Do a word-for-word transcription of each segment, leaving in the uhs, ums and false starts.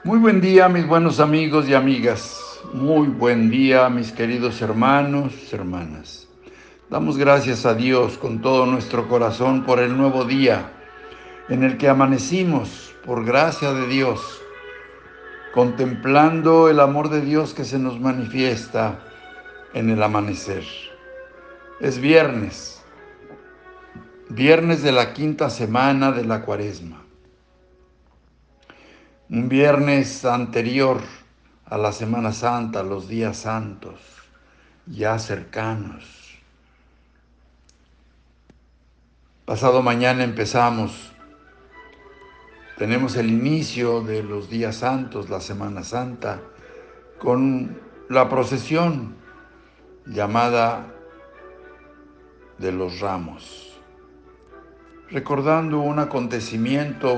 Muy buen día, mis buenos amigos y amigas. Muy buen día, mis queridos hermanos, hermanas. Damos gracias a Dios con todo nuestro corazón por el nuevo día en el que amanecimos, por gracia de Dios, contemplando el amor de Dios que se nos manifiesta en el amanecer. Es viernes, viernes de la quinta semana de la Cuaresma. Un viernes anterior a la Semana Santa, los días santos, ya cercanos. Pasado mañana empezamos, tenemos el inicio de los días santos, la Semana Santa, con la procesión llamada de los Ramos, recordando un acontecimiento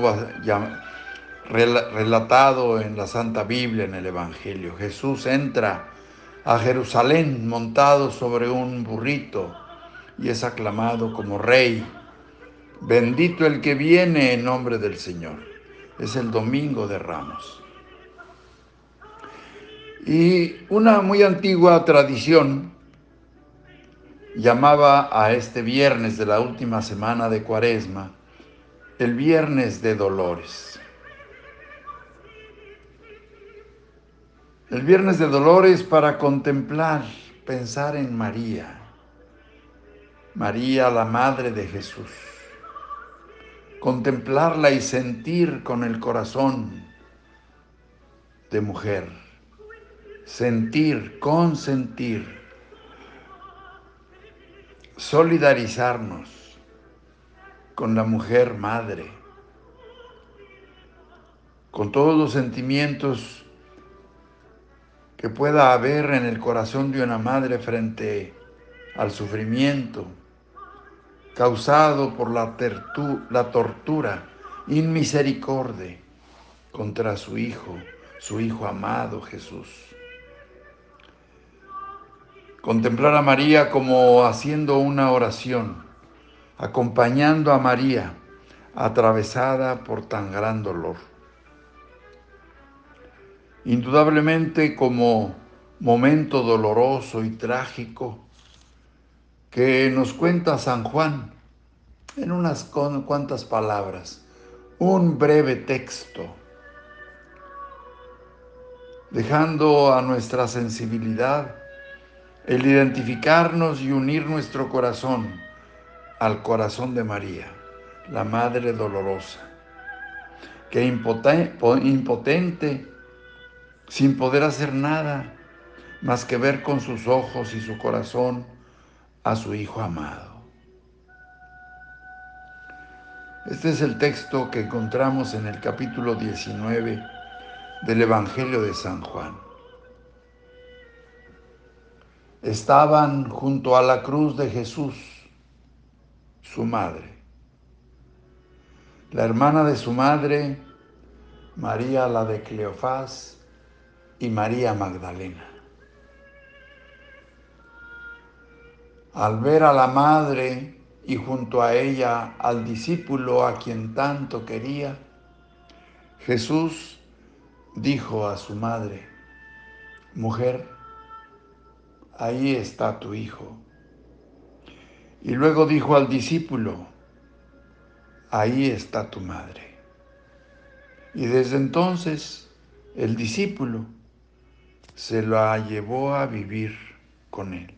relatado en la Santa Biblia, en el Evangelio. Jesús entra a Jerusalén montado sobre un burrito y es aclamado como Rey. Bendito el que viene en nombre del Señor. Es el Domingo de Ramos. Y una muy antigua tradición llamaba a este viernes de la última semana de Cuaresma el Viernes de Dolores. El Viernes de Dolores para contemplar, pensar en María. María, la Madre de Jesús. Contemplarla y sentir con el corazón de mujer. Sentir, consentir. Solidarizarnos con la mujer madre. Con todos los sentimientos que pueda haber en el corazón de una madre frente al sufrimiento causado por la, tertu, la tortura inmisericordia contra su Hijo, su Hijo amado Jesús. Contemplar a María como haciendo una oración, acompañando a María, atravesada por tan gran dolor. Indudablemente como momento doloroso y trágico que nos cuenta San Juan en unas cuantas palabras, un breve texto, dejando a nuestra sensibilidad el identificarnos y unir nuestro corazón al corazón de María, la Madre dolorosa, que impotente, sin poder hacer nada más que ver con sus ojos y su corazón a su Hijo amado. Este es el texto que encontramos en el capítulo diecinueve del Evangelio de San Juan. Estaban junto a la cruz de Jesús, su madre, la hermana de su madre, María la de Cleofás, y María Magdalena. Al ver a la madre y junto a ella al discípulo a quien tanto quería, Jesús dijo a su madre: mujer, ahí está tu hijo. Y luego dijo al discípulo: ahí está tu madre. Y desde entonces el discípulo se la llevó a vivir con él.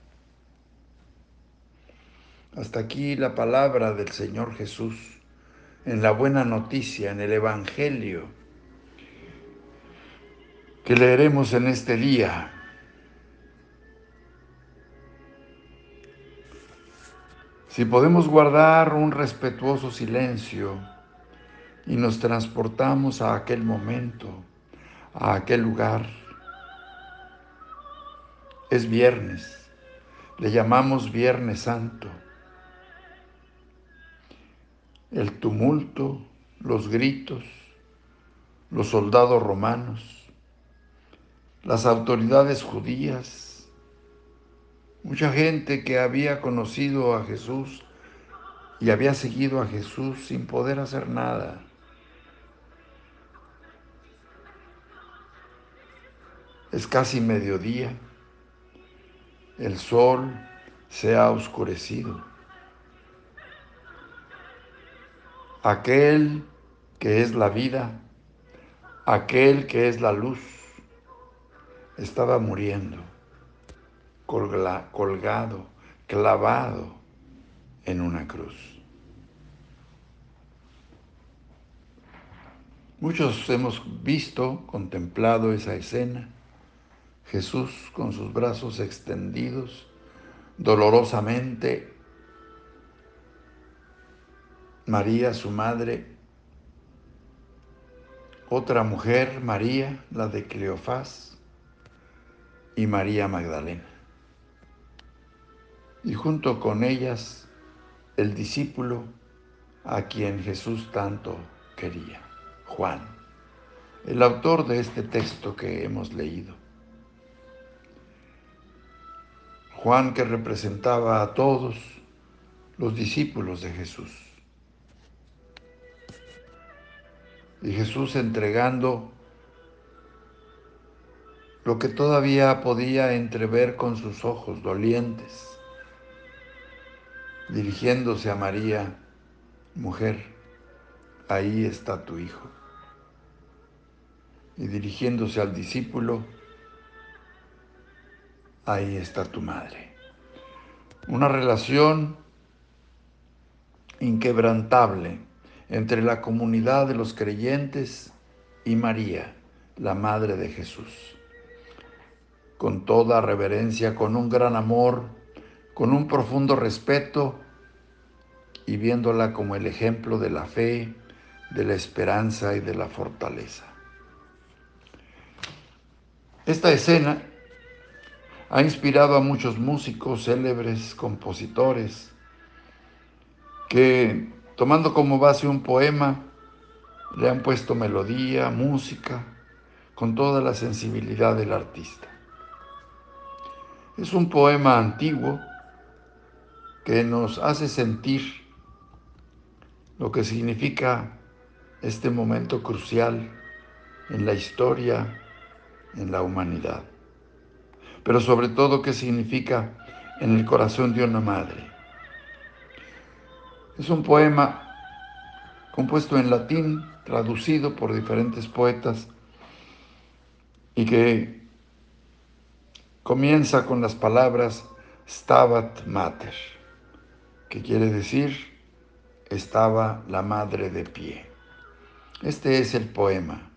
Hasta aquí la palabra del Señor Jesús en la buena noticia, en el Evangelio que leeremos en este día. Si podemos guardar un respetuoso silencio y nos transportamos a aquel momento, a aquel lugar, es viernes, le llamamos Viernes Santo. El tumulto, los gritos, los soldados romanos, las autoridades judías, mucha gente que había conocido a Jesús y había seguido a Jesús sin poder hacer nada. Es casi mediodía, el sol se ha oscurecido. Aquel que es la vida, aquel que es la luz, estaba muriendo, colga, colgado, clavado en una cruz. Muchos hemos visto, contemplado esa escena, Jesús con sus brazos extendidos, dolorosamente, María, su madre, otra mujer, María, la de Cleofás, y María Magdalena. Y junto con ellas, el discípulo a quien Jesús tanto quería, Juan, el autor de este texto que hemos leído. Juan, que representaba a todos los discípulos de Jesús. Y Jesús entregando lo que todavía podía entrever con sus ojos dolientes, dirigiéndose a María: mujer, ahí está tu hijo. Y dirigiéndose al discípulo: ahí está tu madre. Una relación inquebrantable entre la comunidad de los creyentes y María, la madre de Jesús. Con toda reverencia, con un gran amor, con un profundo respeto, y viéndola como el ejemplo de la fe, de la esperanza y de la fortaleza. Esta escena ha inspirado a muchos músicos, célebres, compositores, que, tomando como base un poema, le han puesto melodía, música, con toda la sensibilidad del artista. Es un poema antiguo que nos hace sentir lo que significa este momento crucial en la historia, en la humanidad, pero sobre todo qué significa en el corazón de una madre. Es un poema compuesto en latín, traducido por diferentes poetas, y que comienza con las palabras Stabat Mater, que quiere decir estaba la madre de pie. Este es el poema.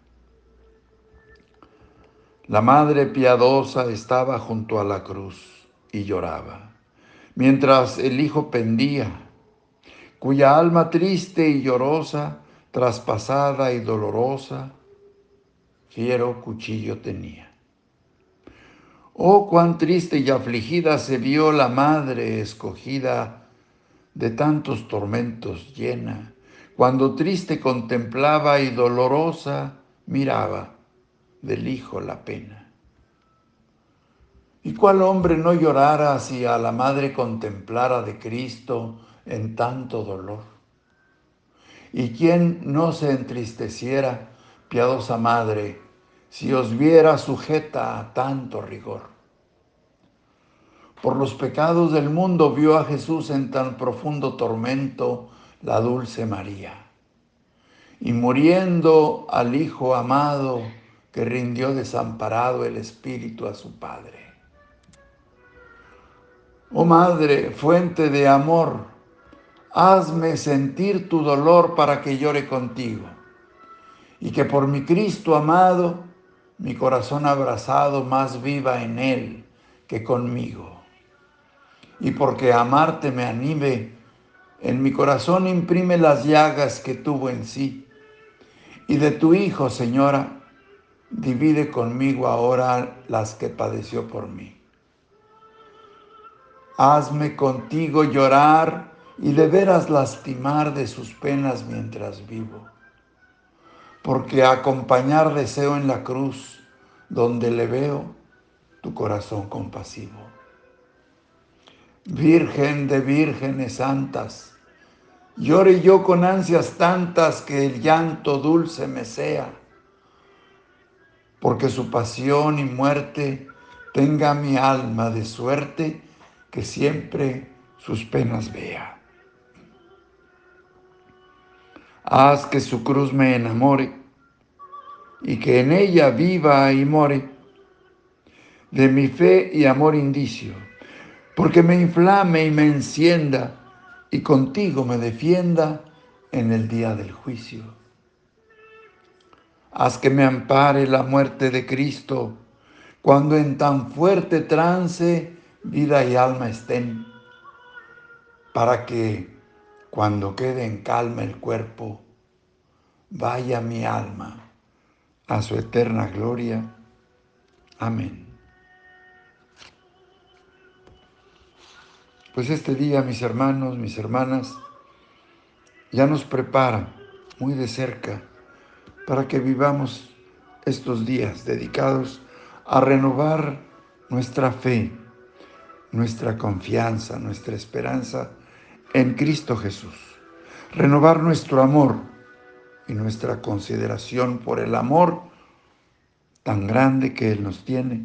La madre piadosa estaba junto a la cruz y lloraba, mientras el hijo pendía, cuya alma triste y llorosa, traspasada y dolorosa, fiero cuchillo tenía. Oh, cuán triste y afligida se vio la madre escogida, de tantos tormentos llena, cuando triste contemplaba y dolorosa miraba del hijo la pena. ¿Y cuál hombre no llorara si a la madre contemplara de Cristo en tanto dolor? ¿Y quién no se entristeciera, piadosa madre, si os viera sujeta a tanto rigor? Por los pecados del mundo vio a Jesús en tan profundo tormento la dulce María, y muriendo al Hijo amado que rindió desamparado el Espíritu a su Padre. Oh Madre, fuente de amor, hazme sentir tu dolor para que llore contigo, y que por mi Cristo amado, mi corazón abrazado más viva en Él que conmigo. Y porque amarte me anime, en mi corazón imprime las llagas que tuvo en sí. Y de tu Hijo, Señora, divide conmigo ahora las que padeció por mí. Hazme contigo llorar y de veras lastimar de sus penas mientras vivo. Porque acompañar deseo en la cruz, donde le veo tu corazón compasivo. Virgen de vírgenes santas, llore yo con ansias tantas que el llanto dulce me sea, porque su pasión y muerte tenga mi alma de suerte que siempre sus penas vea. Haz que su cruz me enamore y que en ella viva y more de mi fe y amor indicio, porque me inflame y me encienda y contigo me defienda en el día del juicio. Haz que me ampare la muerte de Cristo, cuando en tan fuerte trance vida y alma estén, para que, cuando quede en calma el cuerpo, vaya mi alma a su eterna gloria. Amén. Pues este día, mis hermanos, mis hermanas, ya nos prepara muy de cerca para que vivamos estos días dedicados a renovar nuestra fe, nuestra confianza, nuestra esperanza en Cristo Jesús. Renovar nuestro amor y nuestra consideración por el amor tan grande que Él nos tiene,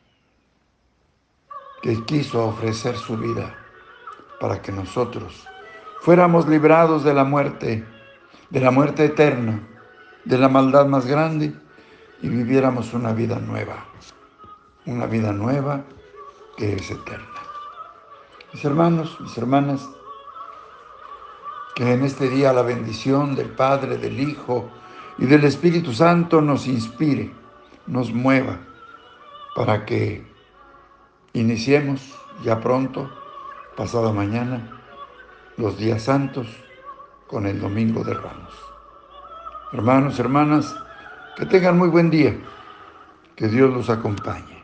que quiso ofrecer su vida para que nosotros fuéramos librados de la muerte, de la muerte eterna, de la maldad más grande, y viviéramos una vida nueva, una vida nueva que es eterna. Mis hermanos, mis hermanas, que en este día la bendición del Padre, del Hijo y del Espíritu Santo nos inspire, nos mueva, para que iniciemos ya pronto, pasado mañana, los días santos con el Domingo de Ramos. Hermanos, hermanas, que tengan muy buen día, que Dios los acompañe.